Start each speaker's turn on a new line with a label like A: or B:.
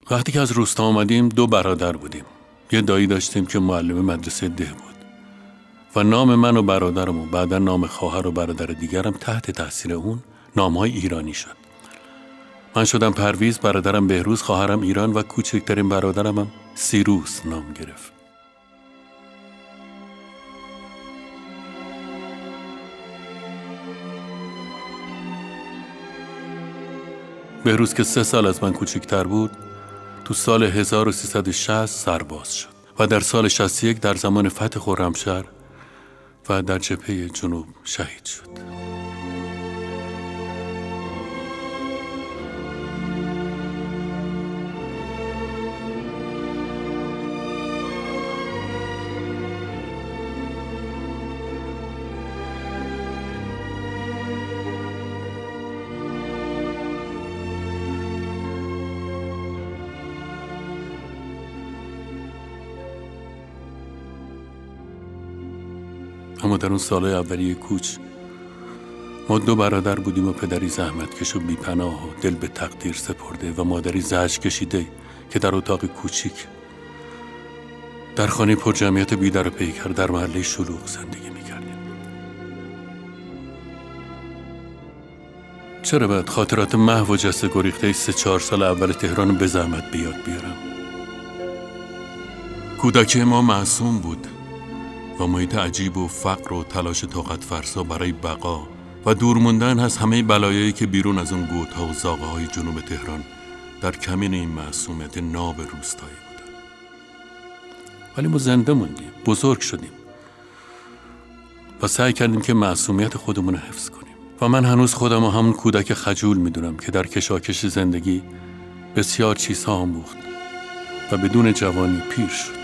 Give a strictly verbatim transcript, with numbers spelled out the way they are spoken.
A: وقتی که از روستا آمدیم دو برادر بودیم. یه دایی داشتیم که معلم مدرسه ده بود و نام من و برادرم و بعدا نام خواهر و برادر دیگرم تحت تاثیر اون نامهای ایرانی شد. من شدم پرویز، برادرم بهروز، خواهرم ایران و کوچکترین برادرم هم سیروس نام گرفت. بهروز که سه سال از من کوچکتر بود تو سال هزار و سیصد و شصت سرباز شد و در سال شصت و یک در زمان فتح خرمشهر و در جبهه جنوب شهید شد. اما در اون سالهای اولیه کوچ ما دو برادر بودیم و پدری زحمتکش و بی‌پناه و دل به تقدیر سپرده و مادری زجر کشیده که در اتاق کوچیک در خانه پر جمعیت بیدر و پیکر در محله شلوغ زندگی می‌کردیم. چرا باید خاطرات محو و جسته گریخته سه چهار سال اول تهران به زحمت بیاد بیارم؟ کودکی ما معصوم بود و محیط عجیب و فقر و تلاش طاقت فرسا برای بقا و دور موندن از همه بلایایی که بیرون از اون گوت‌ها و زاغه‌های جنوب تهران در کمین این معصومیت ناب روستایی بودن. ولی ما زنده موندیم، بزرگ شدیم و سعی کردیم که معصومیت خودمون رو حفظ کنیم و من هنوز خودم رو همون کودک خجول میدونم که در کشاکش زندگی بسیار چیزها آموخت و بدون جوانی پیر شد.